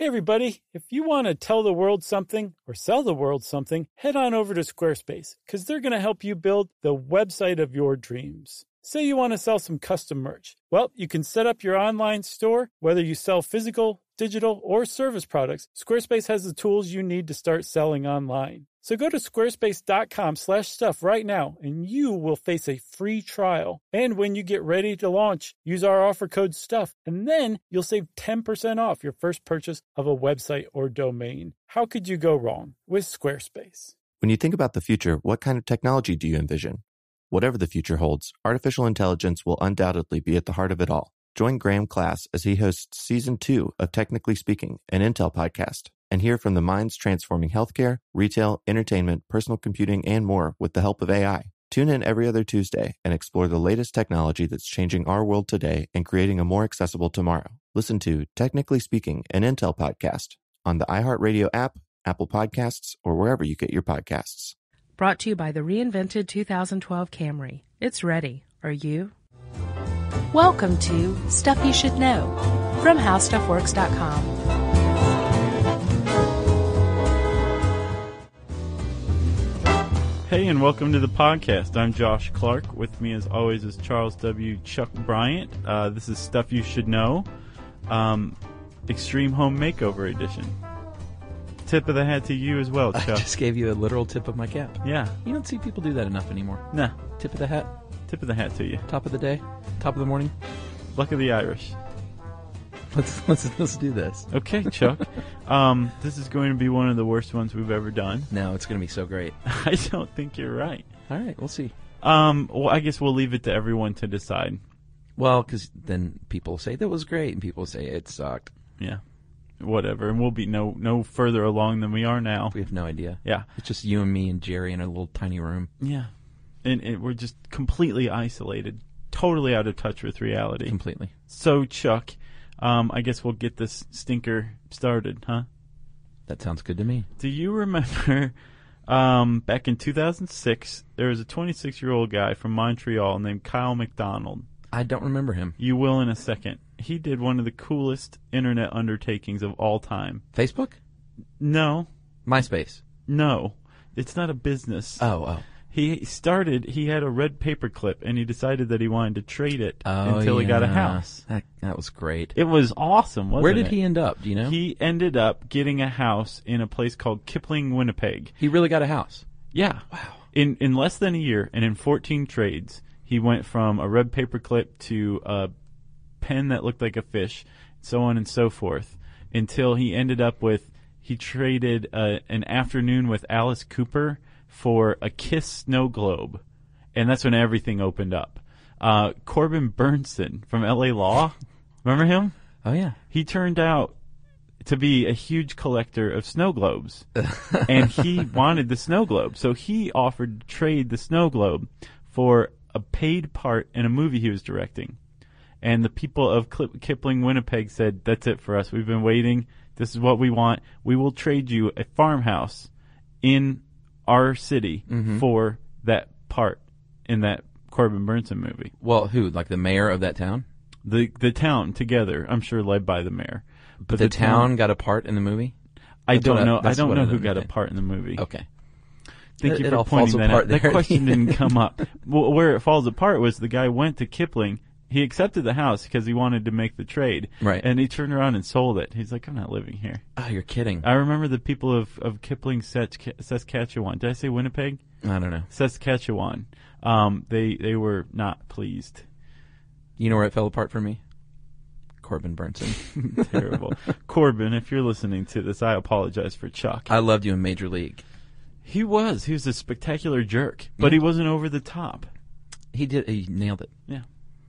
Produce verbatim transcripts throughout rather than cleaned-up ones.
Hey everybody, if you want to tell the world something or sell the world something, head on over to Squarespace because they're going to help you build the website of your dreams. Say you want to sell some custom merch. Well, you can set up your online store, whether you sell physical, digital, or service products. Squarespace has the tools you need to start selling online. So go to squarespace.com slash stuff right now, and you will face a free trial. And when you get ready to launch, use our offer code STUFF, and then you'll save ten percent off your first purchase of a website or domain. How could you go wrong with Squarespace? When you think about the future, what kind of technology do you envision? Whatever the future holds, artificial intelligence will undoubtedly be at the heart of it all. Join Graham Class as he hosts Season two of Technically Speaking, an Intel podcast, and hear from the minds transforming healthcare, retail, entertainment, personal computing, and more with the help of A I. Tune in every other Tuesday and explore the latest technology that's changing our world today and creating a more accessible tomorrow. Listen to Technically Speaking, an Intel podcast on the iHeartRadio app, Apple Podcasts, or wherever you get your podcasts. Brought to you by the reinvented two thousand twelve Camry. It's ready. Are you? Welcome to Stuff You Should Know from how stuff works dot com. Hey, and welcome to the podcast. I'm Josh Clark. With me, as always, is Charles W. Chuck Bryant. Uh, this is Stuff You Should Know, um, Extreme Home Makeover Edition. Tip of the hat to you as well, Chuck. I just gave you a literal tip of my cap. Yeah. You don't see people do that enough anymore. Nah. Tip of the hat. Tip of the hat to you. Top of the day. Top of the morning. Luck of the Irish. Let's let's let's do this. Okay, Chuck. um, this is going to be one of the worst ones we've ever done. No, it's going to be so great. I don't think you're right. All right, we'll see. Um, well, I guess we'll leave it to everyone to decide. Well, because then people say that was great, and people say it sucked. Yeah. Whatever, and we'll be no no further along than we are now. We have no idea. Yeah. It's just you and me and Jerry in a little tiny room. Yeah. And, and we're just completely isolated, totally out of touch with reality. Completely. So, Chuck, um, I guess we'll get this stinker started, huh? That sounds good to me. Do you remember um, back in two thousand six, there was a twenty-six-year-old guy from Montreal named Kyle McDonald. I don't remember him. You will in a second. He did one of the coolest internet undertakings of all time. Facebook? No. MySpace? No. It's not a business. Oh, oh. He started, he had a red paper clip, and he decided that he wanted to trade it oh, until yeah. he got a house. That, that was great. It was awesome, wasn't it? Where did he end up? Do you know? He ended up getting a house in a place called Kipling, Winnipeg. He really got a house? Yeah. Wow. In in less than a year, and in fourteen trades, he went from a red paper clip to a pen that looked like a fish, so on and so forth, until he ended up with, he traded uh, an afternoon with Alice Cooper for a Kiss snow globe, and that's when everything opened up. Uh, Corbin Bernsen from L A Law, remember him? Oh, yeah. He turned out to be a huge collector of snow globes, and he wanted the snow globe, so he offered to trade the snow globe for a paid part in a movie he was directing. And the people of Kipling, Winnipeg said, that's it for us. We've been waiting. This is what we want. We will trade you a farmhouse in our city mm-hmm. for that part in that Corbin Bernsen movie. Well, who? Like the mayor of that town? The the town together, I'm sure led by the mayor. But, but the, the town, town got a part in the movie? I that's don't know. I, I don't know I who got think. a part in the movie. Okay. Thank it, you it for all pointing falls that apart out. there. That question didn't come up. Well, where it falls apart was the guy went to Kipling. He accepted the house because he wanted to make the trade. Right. And he turned around and sold it. He's like, I'm not living here. Oh, you're kidding. I remember the people of, of Kipling, Saskatchewan. Did I say Winnipeg? I don't know. Saskatchewan. Um, they, they were not pleased. You know where it fell apart for me? Corbin Bernsen. Terrible. Corbin, if you're listening to this, I apologize for Chuck. I loved you in Major League. He was. He was a spectacular jerk, but yeah. he wasn't over the top. He did. He nailed it. Yeah.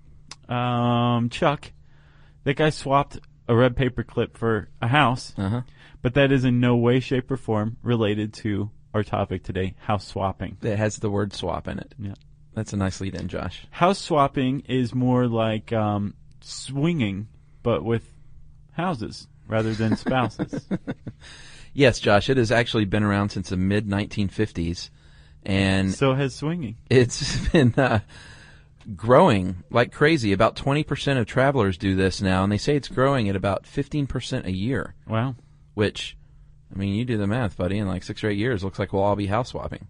Um, Chuck, that guy swapped a red paper clip for a house, uh-huh. but that is in no way, shape, or form related to our topic today, house swapping. It has the word swap in it. Yeah. That's a nice lead in, Josh. House swapping is more like um, swinging, but with houses rather than spouses. Yes, Josh, it has actually been around since the mid nineteen fifties. And so has swinging. It's been uh, growing like crazy. About twenty percent of travelers do this now, and they say it's growing at about fifteen percent a year. Wow. Which, I mean, you do the math, buddy. In like six or eight years, looks like we'll all be house swapping.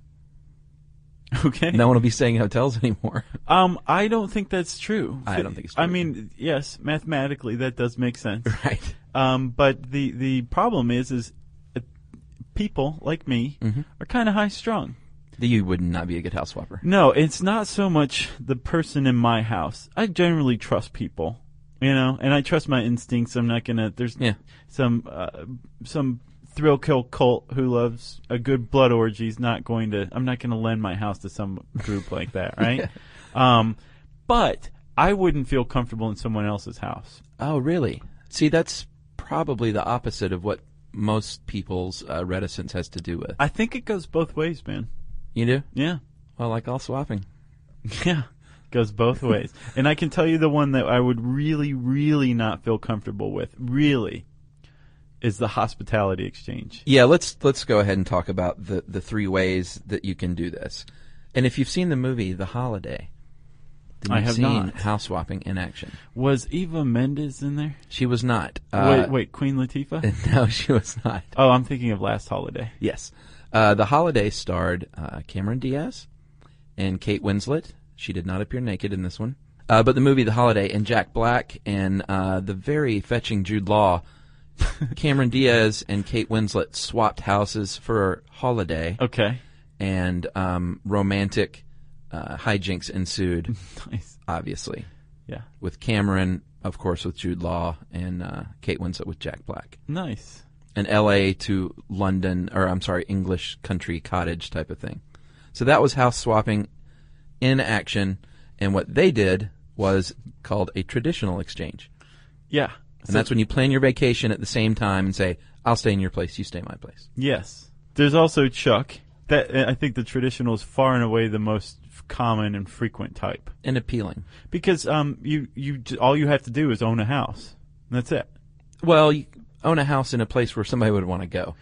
Okay. No one will be staying in hotels anymore. Um, I don't think that's true. I don't think it's true. I mean, yes, mathematically that does make sense. Right. Um, but the, the problem is, is uh, people like me mm-hmm. are kind of high strung. You would not be a good house swapper. No, it's not so much the person in my house. I generally trust people, you know, and I trust my instincts. I'm not gonna. There's yeah. some uh, some thrill kill cult who loves a good blood orgy is not going to. I'm not gonna lend my house to some group like that, right? yeah. Um, but I wouldn't feel comfortable in someone else's house. Oh, really? See, that's probably the opposite of what most people's uh, reticence has to do with. I think it goes both ways, man. You do? Yeah. Well, like all swapping. Yeah. Goes both ways. And I can tell you the one that I would really, really not feel comfortable with, really, is the hospitality exchange. Yeah, let's let's go ahead and talk about the, the three ways that you can do this. And if you've seen the movie The Holiday, then I you've have seen not. house swapping in action. Was Eva Mendes in there? She was not. Uh, wait, wait, Queen Latifah? No, she was not. Oh, I'm thinking of Last Holiday. Yes. Uh, the Holiday starred uh, Cameron Diaz and Kate Winslet. She did not appear naked in this one. Uh, but the movie The Holiday, and Jack Black and uh, the very fetching Jude Law, Cameron Diaz and Kate Winslet swapped houses for Holiday. Okay. And um, romantic uh, hijinks ensued, Nice. obviously. Yeah. With Cameron, of course, with Jude Law, and uh, Kate Winslet with Jack Black. Nice. An L A to London, or I'm sorry, English country cottage type of thing. So that was house swapping in action, and what they did was called a traditional exchange. Yeah. And So- that's when you plan your vacation at the same time and say, I'll stay in your place, you stay in my place. Yes. There's also Chuck. That I think the traditional is far and away the most common and frequent type. And appealing. Because um, you, you all you have to do is own a house. And that's it. Well, you own a house in a place where somebody would want to go.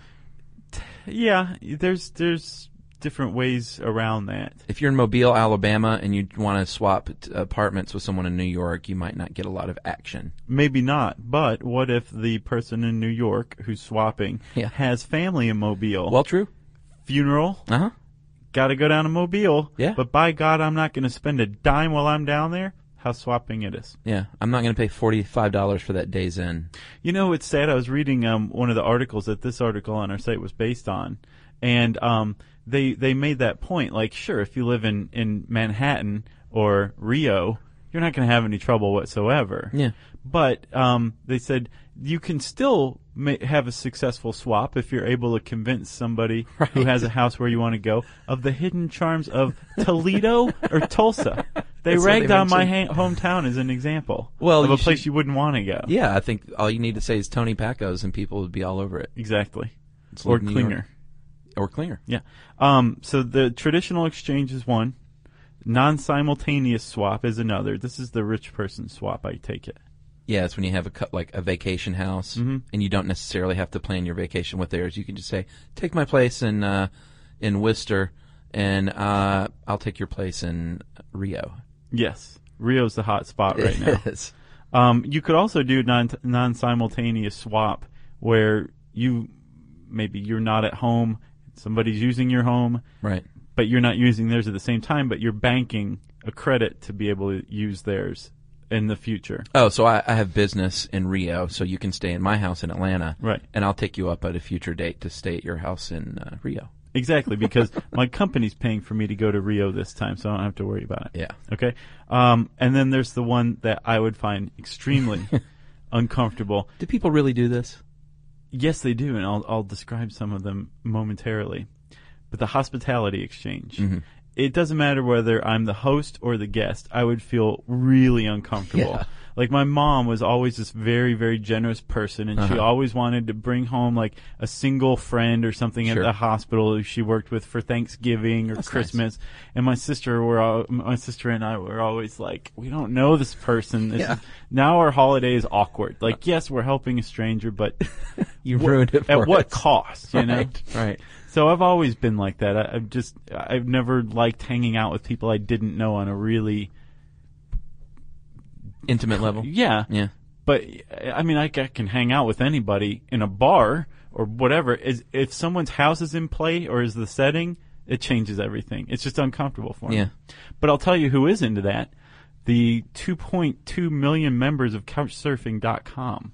Yeah, there's there's different ways around that. If you're in Mobile, Alabama, and you want to swap t- apartments with someone in New York, you might not get a lot of action. Maybe not, but what if the person in New York who's swapping Yeah. has family in Mobile? Well, true. Funeral, Uh-huh. got to go down to Mobile. Yeah. But by God, I'm not going to spend a dime while I'm down there. House swapping it is. Yeah, I'm not going to pay forty-five dollars for that day's in. You know, it's sad. I was reading um, one of the articles that this article on our site was based on, and um, they they made that point. Like, sure, if you live in, in Manhattan or Rio, you're not going to have any trouble whatsoever. Yeah. But um, they said you can still ma- have a successful swap if you're able to convince somebody Right. who has a house where you want to go of the hidden charms of Toledo or Tulsa. They That's what ragged they on my mentioned. ha- hometown as an example Well, of you a place should- you wouldn't want to go. Yeah, I think all you need to say is Tony Pacos and people would be all over it. Exactly. It's Or like New Klinger. York. Or Klinger. Yeah. Um, so the traditional exchange is one. Non-simultaneous swap is another. This is the rich person swap, I take it. Yeah, it's when you have a cut like a vacation house, Mhm. and you don't necessarily have to plan your vacation with theirs. You can just say, "Take my place in uh, in Worcester, and uh, I'll take your place in Rio." Yes. Rio's the hot spot right It now. is. Um, you could also do non non-simultaneous swap where you maybe you're not at home, somebody's using your home, Right. but you're not using theirs at the same time, but you're banking a credit to be able to use theirs in the future. Oh, so I, I have business in Rio, so you can stay in my house in Atlanta, Right. and I'll take you up at a future date to stay at your house in uh, Rio. Exactly, because my company's paying for me to go to Rio this time, so I don't have to worry about it. Yeah. Okay? Um, and then there's the one that I would find extremely uncomfortable. Do people really do this? Yes, they do, and I'll, I'll describe some of them momentarily. But the hospitality exchange. Mm-hmm. It doesn't matter whether I'm the host or the guest. I would feel really uncomfortable. Yeah. Like, my mom was always this very, very generous person, and she Uh-huh. always wanted to bring home, like, a single friend or something Sure. at the hospital who she worked with for Thanksgiving or That's Christmas. And my sister were all, my sister and I were always like, we don't know this person. This Yeah. is, now our holiday is awkward. Like, yes, we're helping a stranger, but You ruined it for at what us. cost, you know? Right, right. So I've always been like that. I, I've just, I've never liked hanging out with people I didn't know on a really intimate level. Yeah. Yeah. But, I mean, I, I can hang out with anybody in a bar or whatever. Is If someone's house is in play or is the setting, it changes everything. It's just uncomfortable for me. Yeah. But I'll tell you who is into that. The two point two million members of couch surfing dot com.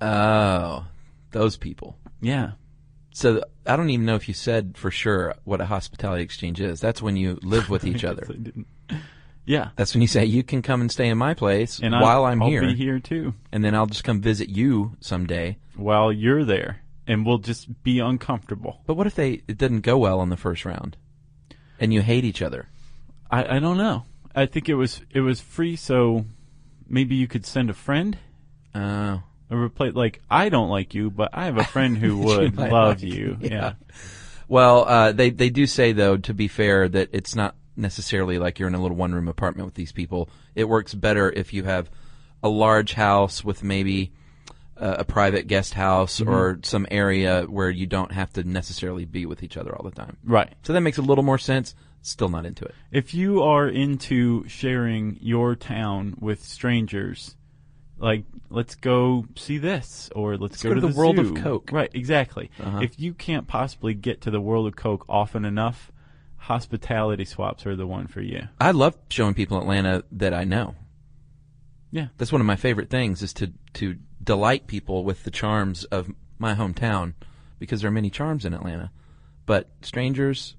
Oh, those people. Yeah. So I don't even know if you said for sure what a hospitality exchange is. That's when you live with each other. I didn't. Yeah. That's when you say, you can come and stay in my place and while I'll, I'm I'll here. I'll be here too. And then I'll just come visit you someday. While you're there. And we'll just be uncomfortable. But what if they it didn't go well on the first round? And you hate each other? I, I don't know. I think it was it was free, so maybe you could send a friend. Oh. Or replace, like, I don't like you, but I have a friend who would love like. you. Yeah. yeah. Well, uh, they, they do say, though, to be fair, that it's not necessarily like you're in a little one-room apartment with these people. It works better if you have a large house with maybe uh, a private guest house mm-hmm. or some area where you don't have to necessarily be with each other all the time. Right. So that makes a little more sense. Still not into it. If you are into sharing your town with strangers, like, let's go see this, or let's, let's go, go to to the, the world zoo. of Coke. Right, exactly. Uh-huh. If you can't possibly get to the world of Coke often enough, hospitality swaps are the one for you. I love showing people Atlanta that I know. Yeah. That's one of my favorite things, is to, to delight people with the charms of my hometown, because there are many charms in Atlanta. But strangers,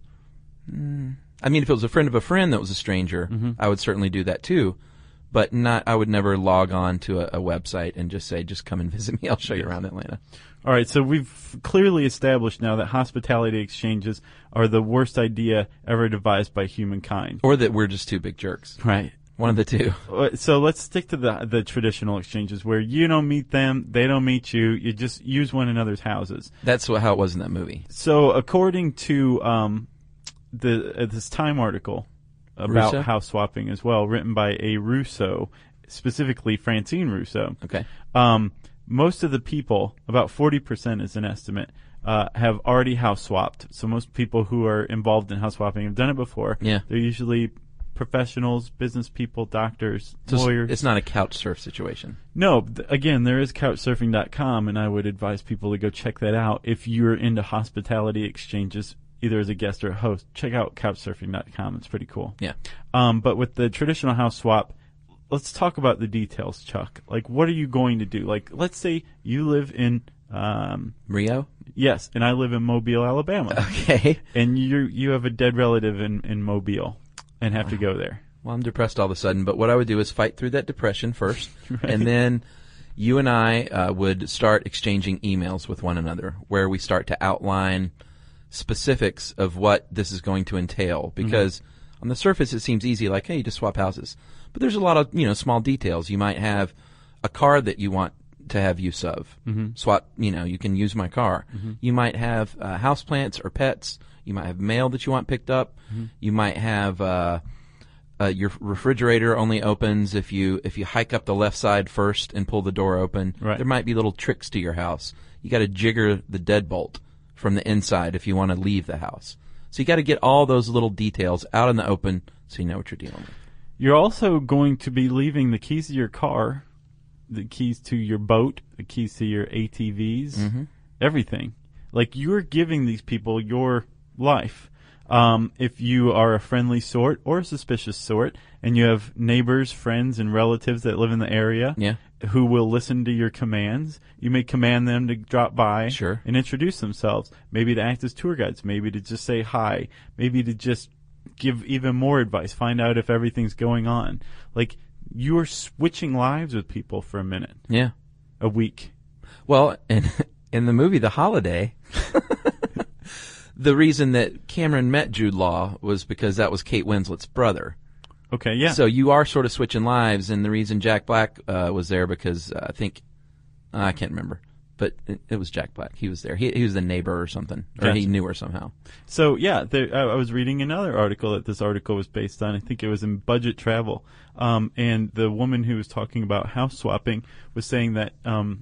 mm, I mean, if it was a friend of a friend that was a stranger, mm-hmm. I would certainly do that too. But not, I would never log on to a, a website and just say, just come and visit me. I'll show you around Atlanta. All right, so we've clearly established now that hospitality exchanges are the worst idea ever devised by humankind. Or that we're just two big jerks. Right. One of the two. So let's stick to the the traditional exchanges where you don't meet them, they don't meet you, you just use one another's houses. That's what, how it was in that movie. So according to um, the uh, this Time article about Russo? house swapping as well, written by a Russo, specifically Francine Russo. Okay. Um, most of the people, about forty percent is an estimate, uh, have already house swapped. So most people who are involved in house swapping have done it before. Yeah. They're usually professionals, business people, doctors, so lawyers. It's not a couch surf situation. No. Th- again, there is couch surfing dot com, and I would advise people to go check that out. If you're into hospitality exchanges, either as a guest or a host, check out couch surfing dot com. It's pretty cool. Yeah. Um, but with the traditional house swap, let's talk about the details, Chuck. Like, what are you going to do? Like, let's say you live in um, Rio? Yes, and I live in Mobile, Alabama. Okay. And you you have a dead relative in, in Mobile and have to go there. Well, I'm depressed all of a sudden, but what I would do is fight through that depression first, right. and then you and I uh, would start exchanging emails with one another, where we start to outline specifics of what this is going to entail. Because mm-hmm. on the surface, it seems easy, like, hey, you just swap houses. But there's a lot of, you know, small details. You might have a car that you want to have use of. Mm-hmm. Swap, you know, you can use my car. Mm-hmm. You might have uh, houseplants or pets. You might have mail that you want picked up. Mm-hmm. You might have uh, uh, your refrigerator only opens if you if you hike up the left side first and pull the door open. Right. There might be little tricks to your house. You got to jigger the deadbolt from the inside if you want to leave the house. So you got to get all those little details out in the open so you know what you're dealing with. You're also going to be leaving the keys to your car, the keys to your boat, the keys to your A T Vs, mm-hmm. everything. Like, you're giving these people your life. Um, if you are a friendly sort or a suspicious sort, and you have neighbors, friends, and relatives that live in the area yeah. who will listen to your commands, you may command them to drop by sure. and introduce themselves. Maybe to act as tour guides. Maybe to just say hi. Maybe to just give even more advice. Find out if everything's going on. Like, you're switching lives with people for a minute. Yeah. A week. Well, in, in the movie The Holiday, the reason that Cameron met Jude Law was because that was Kate Winslet's brother. Okay, yeah. So you are sort of switching lives, and the reason Jack Black uh, was there because uh, I think, uh, I can't remember, but it, it was Jack Black. He was there. He, he was the neighbor or something, or Gotcha. He knew her somehow. So, yeah, there, I, I was reading another article that this article was based on. I think it was in Budget Travel. Um, and the woman who was talking about house swapping was saying that um,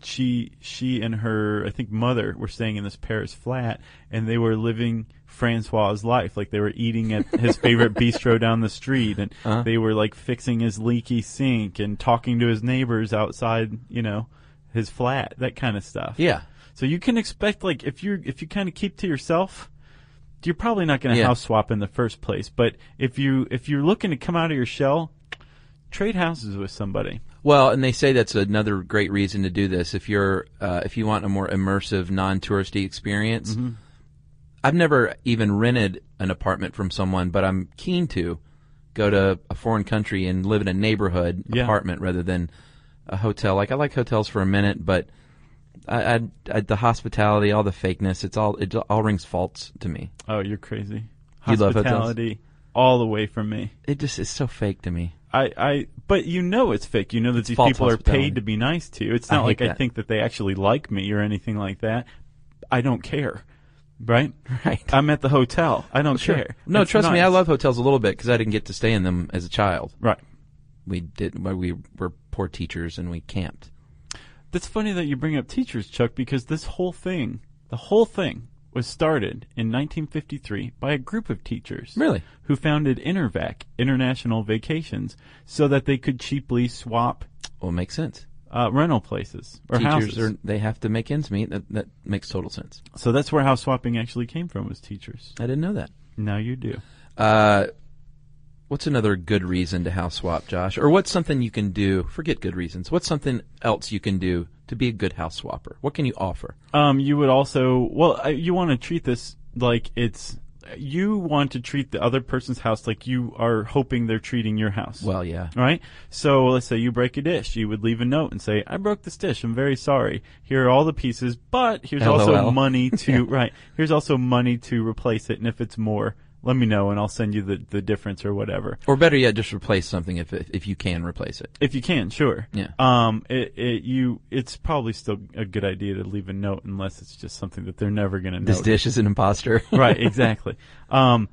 she she and her, I think, mother were staying in this Paris flat, and they were living Francois' life. Like, they were eating at his favorite bistro down the street, and uh-huh. they were, like, fixing his leaky sink and talking to his neighbors outside, you know, his flat, that kind of stuff. Yeah. So you can expect, like, if you if you kind of keep to yourself, you're probably not going to yeah. house swap in the first place. But if you if you're looking to come out of your shell, trade houses with somebody. Well, and they say that's another great reason to do this. If you're uh, if you want a more immersive, non-touristy experience, mm-hmm. I've never even rented an apartment from someone, but I'm keen to go to a foreign country and live in a neighborhood yeah. apartment rather than a hotel. Like, I like hotels for a minute, but I, I, I, the hospitality, all the fakeness, it's all it all rings false to me. Oh, you're crazy. You love hospitality hotels? All the way from me. It just is so fake to me. I, I, but you know it's fake. You know that it's these false people are paid to be nice to you. It's not I like that. I think that they actually like me or anything like that. I don't care. Right? Right. I'm at the hotel. I don't well, sure. care. No, it's trust nice. me, I love hotels a little bit because I didn't get to stay in them as a child. Right. We did. We were poor teachers and we camped. That's funny that you bring up teachers, Chuck, because this whole thing, the whole thing, was started in nineteen fifty-three by a group of teachers. Really? Who founded Intervac, International Vacations, so that they could cheaply swap. Well, it makes sense. Uh, rental places or teachers houses. Are, they have to make ends meet. That, that makes total sense. So that's where house swapping actually came from, was teachers. I didn't know that. Now you do. Uh, what's another good reason to house swap, Josh? Or what's something you can do? Forget good reasons. What's something else you can do to be a good house swapper? What can you offer? Um, you would also, well, uh, you want to treat this like it's, you want to treat the other person's house like you are hoping they're treating your house. Well, yeah. Right? So let's say you break a dish. You would leave a note and say, I broke this dish. I'm very sorry. Here are all the pieces, but here's L O L. also money to, yeah. right, here's also money to replace it. And if it's more, let me know and I'll send you the, the difference or whatever. Or better yet, just replace something if if you can replace it. If you can, sure. Yeah. Um. It, it you. It's probably still a good idea to leave a note unless it's just something that they're never going to know. This dish is an imposter. Right. Exactly. Um.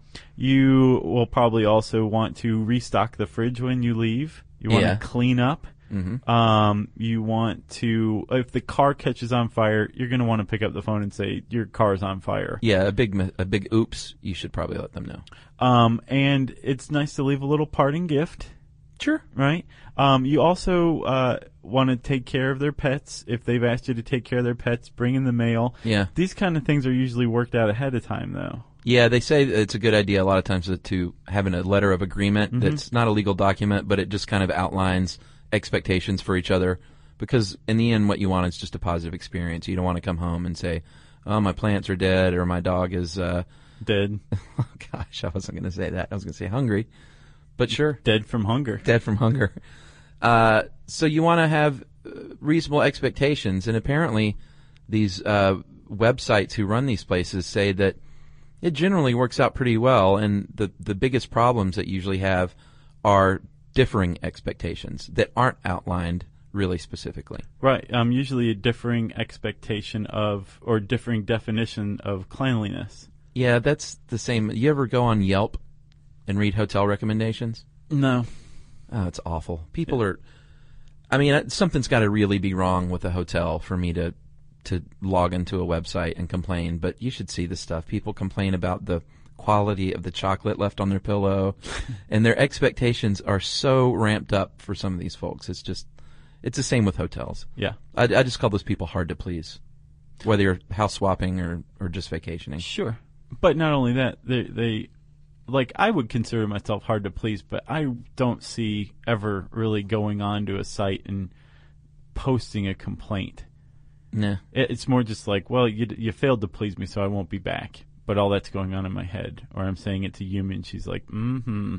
You will probably also want to restock the fridge when you leave. You want yeah. to clean up. Mm-hmm. Um, you want to, if the car catches on fire, you're going to want to pick up the phone and say, your car's on fire. Yeah, a big a big oops, you should probably let them know. Um, and it's nice to leave a little parting gift. Sure. Right? Um, you also uh, want to take care of their pets. If they've asked you to take care of their pets, bring in the mail. Yeah. These kind of things are usually worked out ahead of time, though. Yeah, they say it's a good idea a lot of times to have a letter of agreement Mm-hmm. that's not a legal document, but it just kind of outlines expectations for each other, because in the end what you want is just a positive experience. You don't want to come home and say, oh, my plants are dead or my dog is uh dead. Oh gosh, I wasn't going to say that. I was going to say hungry, but sure. Dead from hunger. Dead from hunger. Uh, so you want to have reasonable expectations, and apparently these uh, websites who run these places say that it generally works out pretty well, and the, the biggest problems that you usually have are differing expectations that aren't outlined really specifically. Right. Um, usually a differing expectation of, or differing definition of cleanliness. Yeah, that's the same. You ever go on Yelp and read hotel recommendations? No. Oh, it's awful. People are, I mean, something's got to really be wrong with a hotel for me to to log into a website and complain, but you should see the stuff. People complain about the quality of the chocolate left on their pillow, and their expectations are so ramped up for some of these folks. It's just, it's the same with hotels. Yeah. I, I just call those people hard to please, whether you're house swapping or, or just vacationing. Sure. But not only that, they, they, like, I would consider myself hard to please, but I don't see ever really going on to a site and posting a complaint. Nah. It, it's more just like, well, you, you failed to please me, so I won't be back. But all that's going on in my head. Or I'm saying it to Yumi, and she's like, mm-hmm.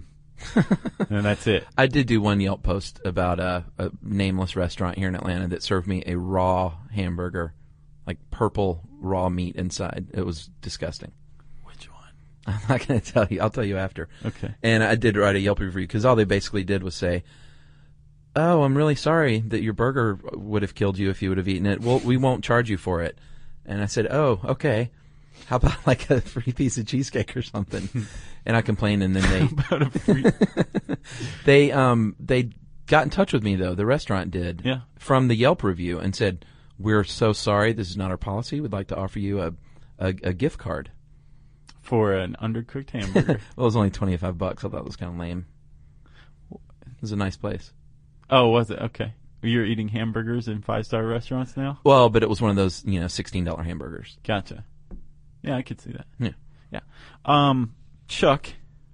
And that's it. I did do one Yelp post about a, a nameless restaurant here in Atlanta that served me a raw hamburger, like purple raw meat inside. It was disgusting. Which one? I'm not going to tell you. I'll tell you after. Okay. And I did write a Yelp review because all they basically did was say, oh, I'm really sorry that your burger would have killed you if you would have eaten it. Well, we won't charge you for it. And I said, oh, okay. How about like a free piece of cheesecake or something? And I complained, and then they about a free they um they got in touch with me though. The restaurant did, yeah, from the Yelp review, and said, we're so sorry. This is not our policy. We'd like to offer you a, a, a gift card. For an undercooked hamburger. Well, it was only twenty-five bucks. I thought it was kind of lame. It was a nice place. Oh, was it? Okay. You're eating hamburgers in five-star restaurants now? Well, but it was one of those, you know, sixteen dollar hamburgers. Gotcha. Yeah, I could see that. Yeah. Yeah. Um, Chuck.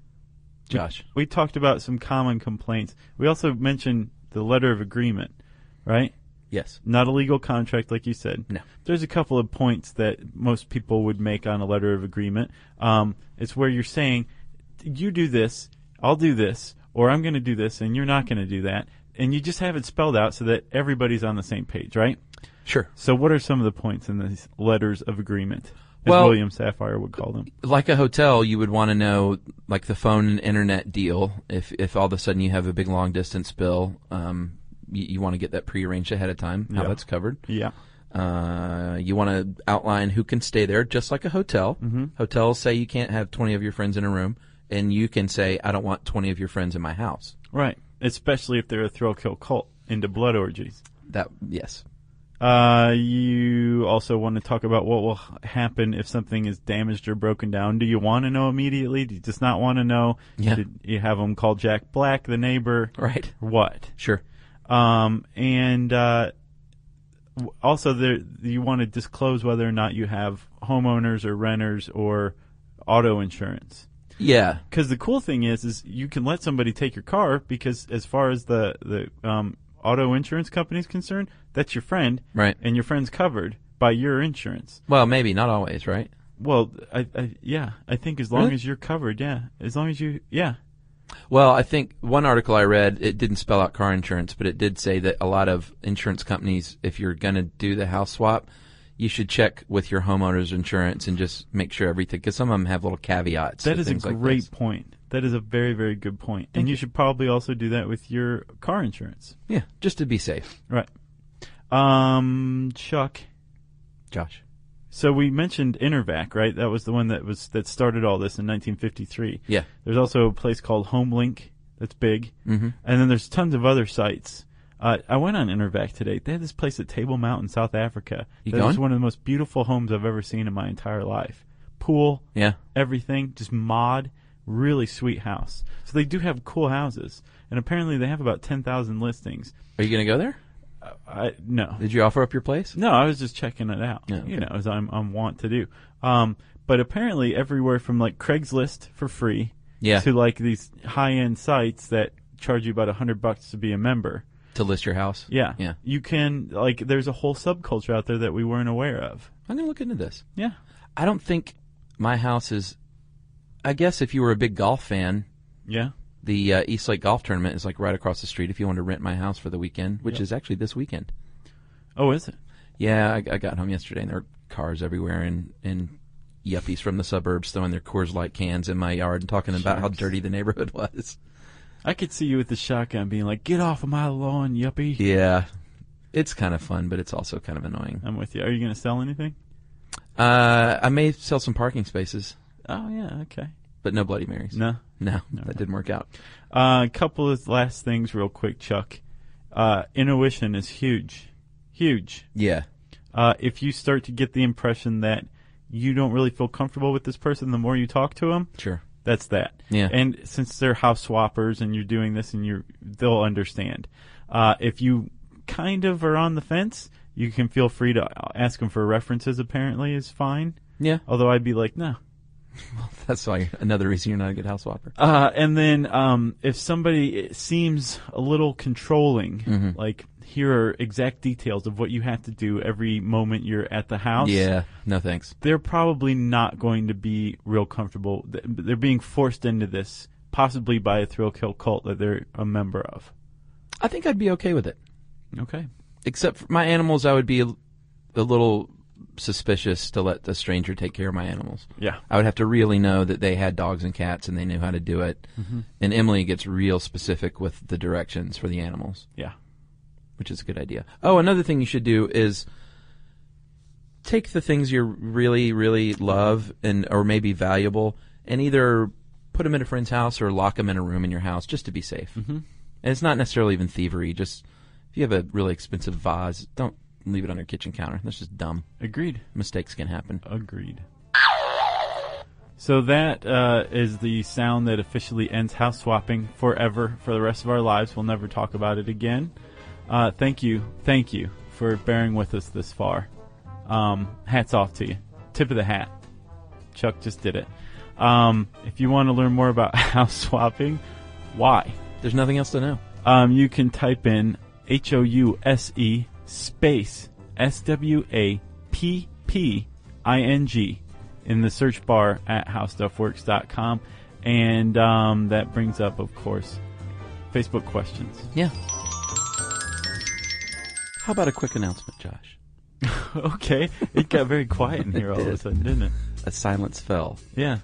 Josh. We, we talked about some common complaints. We also mentioned the letter of agreement, right? Yes. Not a legal contract, like you said. No. There's a couple of points that most people would make on a letter of agreement. Um, it's where you're saying, you do this, I'll do this, or I'm going to do this, and you're not going to do that. And you just have it spelled out so that everybody's on the same page, right? Sure. So what are some of the points in these letters of agreement, as Well, William Safire would call them? Like a hotel, you would want to know, like the phone and internet deal. If if all of a sudden you have a big long distance bill, um, you, you want to get that prearranged ahead of time, how Yeah. that's covered. Yeah. Uh, you want to outline who can stay there, just like a hotel. Mm-hmm. Hotels say you can't have twenty of your friends in a room, and you can say, I don't want twenty of your friends in my house. Right. Especially if they're a thrill kill cult into blood orgies. That yes. Uh, you also want to talk about what will happen if something is damaged or broken down. Do you want to know immediately? Do you just not want to know? Yeah. Did you have them call Jack Black, the neighbor? Right. What? Sure. Um, and uh, w- also there, you want to disclose whether or not you have homeowners or renters or auto insurance. Yeah. Because the cool thing is, is you can let somebody take your car because as far as the the um, auto insurance company is concerned, that's your friend, Right. and your friend's covered by your insurance. Well, maybe not always, right? Well, I, I yeah, I think as long Really? as you're covered, yeah, as long as you, yeah, Well, I think one article I read, it didn't spell out car insurance, but it did say that a lot of insurance companies, if you're going to do the house swap, you should check with your homeowner's insurance and just make sure everything, because some of them have little caveats. that to is a things like great this. point. That is a very very good point, Thank and you you. should probably also do that with your car insurance, Yeah, just to be safe. right? Um, Chuck. Josh. So we mentioned Intervac, right? That was the one that was that started all this in nineteen fifty-three. Yeah. There's also a place called HomeLink that's big, Mm-hmm. and then there's tons of other sites. Uh, I went on Intervac today. They had this place at Table Mountain, South Africa. You That was going? one of the most beautiful homes I've ever seen in my entire life. Pool, Yeah. everything, just mod, really sweet house. So they do have cool houses, and apparently they have about ten thousand listings. Are you going to go there? Uh, I no. Did you offer up your place? No, I was just checking it out. Yeah, okay. You know, as I'm I'm wont to do. Um, but apparently everywhere from like Craigslist for free Yeah. to like these high end sites that charge you about a hundred bucks to be a member. To list your house? Yeah. Yeah. You can like there's a whole subculture out there that we weren't aware of. I'm going to look into this. Yeah. I don't think my house is, I guess if you were a big golf fan, Yeah. the uh, East Lake Golf Tournament is like right across the street if you want to rent my house for the weekend, which Yep. is actually this weekend. Oh, is it? Yeah, I, I got home yesterday and there were cars everywhere and, and yuppies from the suburbs throwing their Coors Light cans in my yard and talking about how Sharks. dirty the neighborhood was. I could see you with the shotgun being like, "Get off of my lawn, yuppie." Yeah, it's kind of fun, but it's also kind of annoying. I'm with you. Are you going to sell anything? Uh, I may sell some parking spaces, Oh, yeah. Okay. but no Bloody Marys. No. No, No. that didn't work out. Uh, a couple of last things, real quick, Chuck. Uh, intuition is huge, huge. Yeah. Uh, if you start to get the impression that you don't really feel comfortable with this person, the more you talk to them, Sure. that's that. Yeah. And since they're house swappers and you're doing this, and you're, they'll understand. Uh, if you kind of are on the fence, you can feel free to ask them for references. Apparently, is fine. Yeah. Although I'd be like, no. That's why another reason you're not a good house swapper. Uh, and then um, if somebody seems a little controlling, Mhm. like here are exact details of what you have to do every moment you're at the house. Yeah. No thanks. They're probably not going to be real comfortable. Th- They're being forced into this, possibly by a thrill kill cult that they're a member of. I think I'd be okay with it. Okay. Except for my animals, I would be a, a little suspicious to let the stranger take care of my animals. Yeah. I would have to really know that they had dogs and cats and they knew how to do it. Mm-hmm. And Emily gets real specific with the directions for the animals, Yeah. which is a good idea. Oh, another thing you should do is take the things you really, really love and or maybe valuable and either put them in a friend's house or lock them in a room in your house just to be safe. Mm-hmm. And it's not necessarily even thievery. Just if you have a really expensive vase, don't leave it on your kitchen counter. That's just dumb. Agreed. Mistakes can happen. Agreed. So that uh, is the sound that officially ends house swapping forever for the rest of our lives. We'll never talk about it again. Uh, thank you, thank you for bearing with us this far. Um, hats off to you. Tip of the hat. Chuck just did it. Um, if you want to learn more about house swapping, why? There's nothing else to know. Um, you can type in H O U S E space S W A P P I N G in the search bar at how stuff works dot com, and um, that brings up, of course, Facebook questions. Yeah. How about a quick announcement, Josh? Okay. It got very quiet in here all of a sudden, didn't it? A silence fell. Yeah.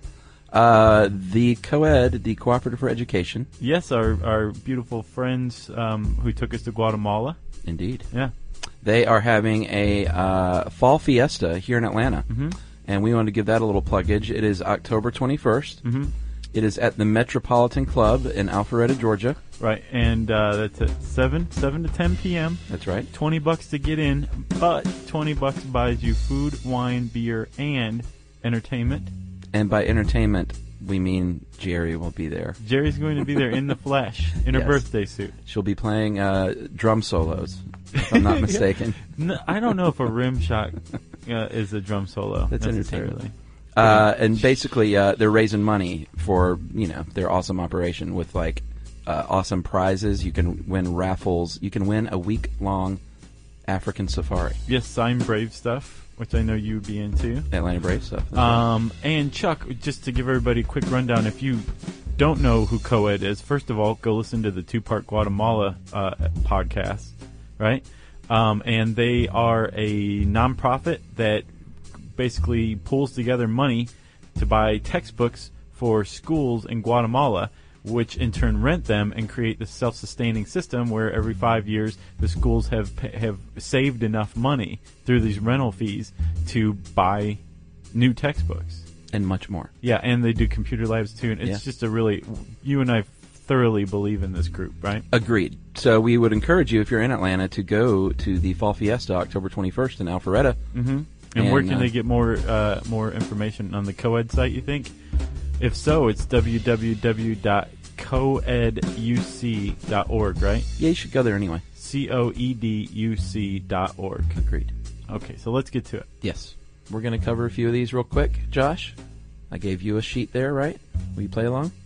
Uh, the co-ed, the Cooperative for Education. Yes, our, our beautiful friends um, who took us to Guatemala. Indeed. Yeah. They are having a uh, fall fiesta here in Atlanta. Mm-hmm. And we want to give that a little pluggage. It is October twenty-first. Mm-hmm. It is at the Metropolitan Club in Alpharetta, Georgia. Right, and uh, that's at seven, seven to ten p.m. That's right. twenty bucks to get in, but twenty bucks buys you food, wine, beer, and entertainment. And by entertainment, we mean Jerry will be there. Jerry's going to be there in the flesh, in her Yes. birthday suit. She'll be playing uh, drum solos, if I'm not mistaken. No, I don't know if a rim shot uh, is a drum solo. That's necessarily. entertainment. Uh, and basically, uh, they're raising money for, you know, their awesome operation with, like, uh, awesome prizes. You can win raffles. You can win a week-long African safari. Yes, sign Brave stuff, which I know you would be into. Atlanta Braves stuff. That's right. Um, and Chuck, just to give everybody a quick rundown, if you don't know who co-ed is, first of all, go listen to the two-part Guatemala uh, podcast, right? Um, and they are a nonprofit that basically pulls together money to buy textbooks for schools in Guatemala, which in turn rent them and create this self-sustaining system where every five years the schools have have saved enough money through these rental fees to buy new textbooks. And much more. Yeah, and they do computer labs too, and it's Yeah. just a really, you and I thoroughly believe in this group, right? Agreed. So we would encourage you, if you're in Atlanta, to go to the Fall Fiesta October twenty-first in Alpharetta. Mm-hmm. And, where And, can uh, they get more uh, more information on the co-ed site, you think? If so, it's w w w dot co ed u c dot org, right? Yeah, you should go there anyway. C O E D U C dot org. Agreed. Okay, so let's get to it. Yes. We're going to cover a few of these real quick. Josh, I gave you a sheet there, right? Will you play along?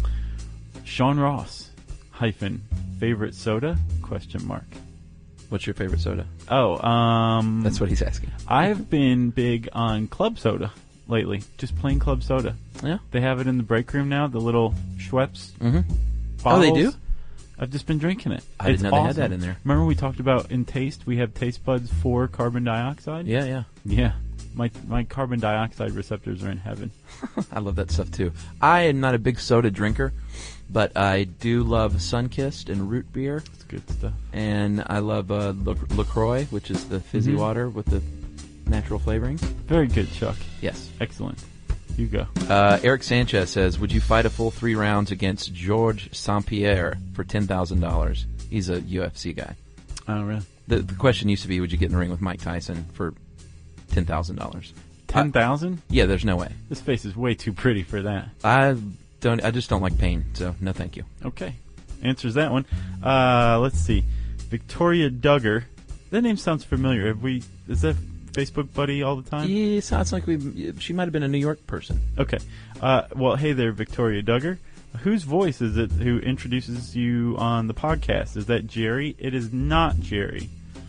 Sean Ross, hyphen, favorite soda, question mark. What's your favorite soda? Oh, um... That's what he's asking. I've been big on club soda lately. Just plain club soda. Yeah? They have it in the break room now, the little Schweppes Mm-hmm. bottles. Oh, they do? I've just been drinking it. I didn't It's know they had awesome. that in there. Remember we talked about in taste, we have taste buds for carbon dioxide? Yeah, yeah. Yeah. My my carbon dioxide receptors are in heaven. I love that stuff, too. I am not a big soda drinker, but I do love Sunkist and root beer. It's good stuff. And I love uh, La- LaCroix, which is the fizzy Mhm. water with the natural flavorings. Very good, Chuck. Yes. Excellent. You go. Uh, Eric Sanchez says, would you fight a full three rounds against George Saint Pierre for ten thousand dollars? He's a U F C guy. Oh, really? The, the question used to be, would you get in the ring with Mike Tyson for ten thousand dollars? ten thousand? Yeah, there's no way. This face is way too pretty for that. I don't. I just don't like pain, so no thank you. Okay. Answers that one. Uh, let's see. Victoria Duggar. That name sounds familiar. Have we? Is that Facebook buddy all the time? Yeah, it sounds like we. She might have been a New York person. Okay. Uh, well, hey there, Victoria Duggar. Whose voice is it who introduces you on the podcast? Is that Jerry? It is not Jerry.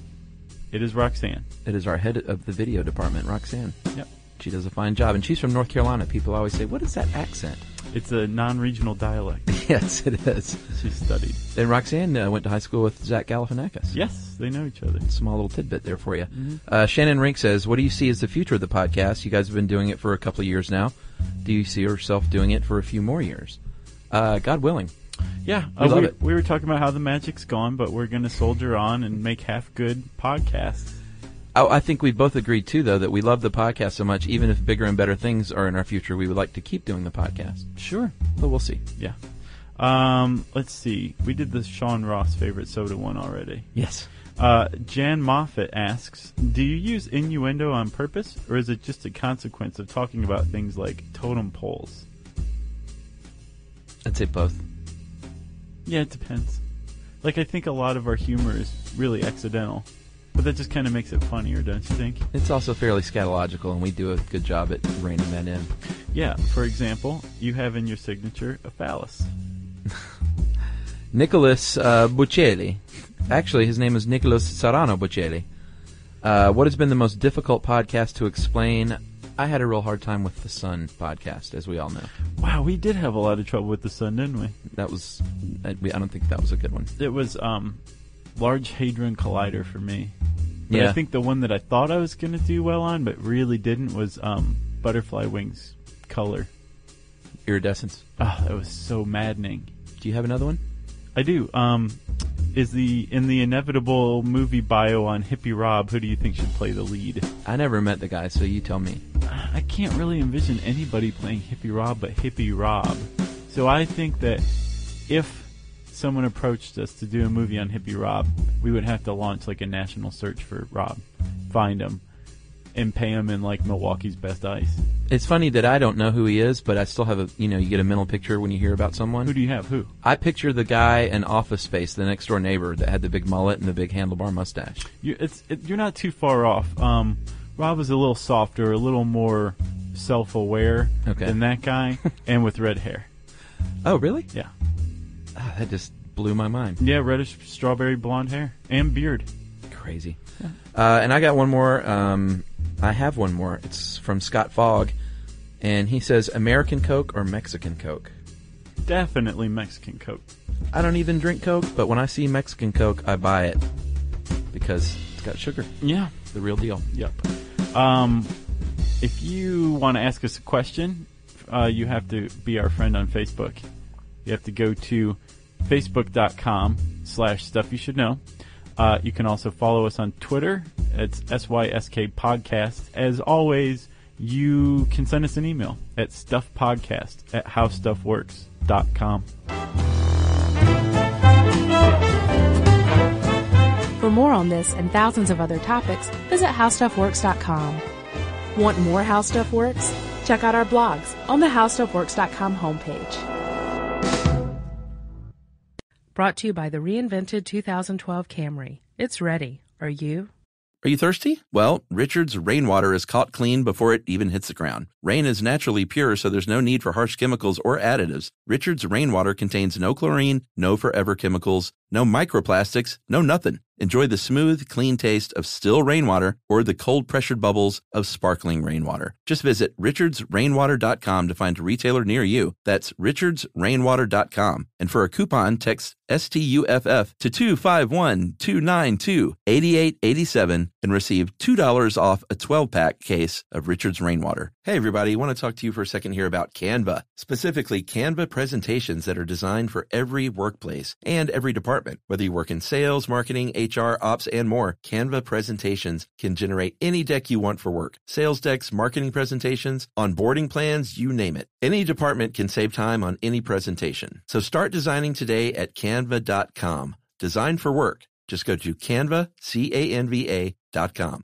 It is Roxanne. It is our head of the video department, Roxanne. Yep. She does a fine job, and she's from North Carolina. People always say, "What is that accent?" It's a non-regional dialect. Yes, it is. She studied. And Roxanne uh, went to high school with Zach Galifianakis. Yes, they know each other. Small little tidbit there for you. Mm-hmm. Uh, Shannon Rink says, what do you see as the future of the podcast? You guys have been doing it for a couple of years now. Do you see yourself doing it for a few more years? Uh, God willing. Yeah, We uh, love we, it. we were talking about how the magic's gone, but we're going to soldier on and make half-good podcasts. Oh, I think we both agreed, too, though, that we love the podcast so much, even if bigger and better things are in our future, we would like to keep doing the podcast. Sure. But we'll see. Yeah. Um, let's see. We did the Sean Ross favorite soda one already. Yes. Uh, Jan Moffat asks, do you use innuendo on purpose, or is it just a consequence of talking about things like totem poles? I'd say both. Yeah, it depends. Like, I think a lot of our humor is really accidental, but that just kind of makes it funnier, don't you think? It's also fairly scatological, and we do a good job at reining that in. Yeah, for example, you have in your signature a phallus. Nicholas uh, Buccelli. Actually, his name is Nicholas Serrano Buccelli. Uh, what has been the most difficult podcast to explain? I had a real hard time with the Sun podcast, as we all know. Wow, we did have a lot of trouble with the Sun, didn't we? That was, I, I don't think that was a good one. It was um, Large Hadron Collider for me. But Yeah. I think the one that I thought I was going to do well on, but really didn't, was um, Butterfly Wings Color. Iridescence. Oh, that was so maddening. Do you have another one? I do. Um, is the in the inevitable movie bio on Hippie Rob, who do you think should play the lead? I never met the guy, so you tell me. I can't really envision anybody playing Hippie Rob but Hippie Rob. So I think that if someone approached us to do a movie on Hippie Rob, we would have to launch like a national search for Rob, find him, and pay him in like Milwaukee's Best Ice. It's funny that I don't know who he is, but I still have a, you know, you get a mental picture when you hear about someone. Who do you have? Who? I picture the guy in Office Space, the next door neighbor that had the big mullet and the big handlebar mustache. You, it's it, you're not too far off. Um, Rob is a little softer, a little more self-aware Okay. than that guy, and with red hair. Oh, really? Yeah, Ah, that just blew my mind. yeah, reddish strawberry blonde hair and beard. Crazy. Uh, and I got one more. Um, I have one more. It's from Scott Fogg, and he says, American Coke or Mexican Coke? Definitely Mexican Coke. I don't even drink Coke, but when I see Mexican Coke, I buy it because it's got sugar. Yeah. The real deal. Yep. Um, if you want to ask us a question, uh, you have to be our friend on Facebook. You have to go to facebook.com slash stuff you should know. Uh, you can also follow us on Twitter. It's S Y S K Podcast. As always, you can send us an email at stuffpodcast at howstuffworks dot com. For more on this and thousands of other topics, visit how stuff works dot com. Want more How Stuff Works? Check out our blogs on the how stuff works dot com homepage. Brought to you by the reinvented two thousand twelve Camry. It's ready. Are you? Are you thirsty? Well, Richard's rainwater is caught clean before it even hits the ground. Rain is naturally pure, so there's no need for harsh chemicals or additives. Richard's rainwater contains no chlorine, no forever chemicals, no microplastics, no nothing. Enjoy the smooth, clean taste of still rainwater or the cold-pressured bubbles of sparkling rainwater. Just visit richards rainwater dot com to find a retailer near you. That's richards rainwater dot com. And for a coupon, text S T U F F to two five one, two nine two, eight eight eight seven and receive two dollars off a twelve-pack case of Richard's Rainwater. Hey, everybody. I want to talk to you for a second here about Canva, specifically Canva presentations that are designed for every workplace and every department. Whether you work in sales, marketing, H R, ops, and more, Canva presentations can generate any deck you want for work. Sales decks, marketing presentations, onboarding plans, you name it. Any department can save time on any presentation. So start designing today at canva dot com. Design for work. Just go to canva, C A N V A dot com.